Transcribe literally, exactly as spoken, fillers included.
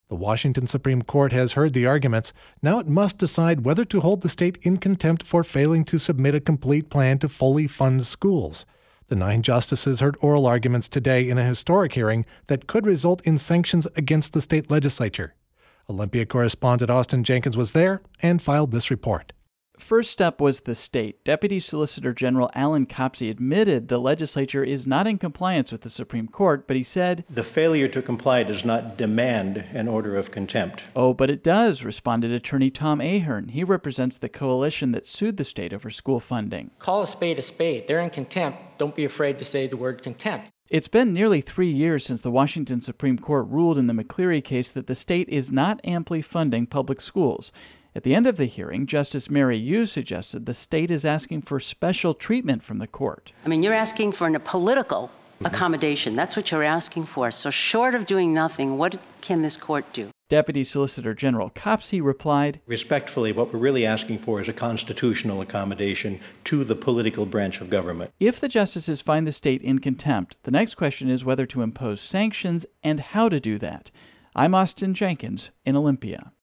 The Washington Supreme Court has heard the arguments. Now it must decide whether to hold the state in contempt for failing to submit a complete plan to fully fund schools. The nine justices heard oral arguments today in a historic hearing that could result in sanctions against the state legislature. Olympia correspondent Austin Jenkins was there and filed this report. First up was the state. Deputy Solicitor General Alan Copsey admitted the legislature is not in compliance with the Supreme Court, but he said, "The failure to comply does not demand an order of contempt." "Oh, but it does," responded attorney Tom Ahern. He represents the coalition that sued the state over school funding. Call a spade a spade. They're in contempt. Don't be afraid to say the word contempt. It's been nearly three years since the Washington Supreme Court ruled in the McCleary case that the state is not amply funding public schools. At the end of the hearing, Justice Mary Yu suggested the state is asking for special treatment from the court. I mean, you're asking for a political accommodation. That's what you're asking for. So short of doing nothing, what can this court do? Deputy Solicitor General Copsey replied, "Respectfully, what we're really asking for is a constitutional accommodation to the political branch of government." If the justices find the state in contempt, the next question is whether to impose sanctions and how to do that. I'm Austin Jenkins in Olympia.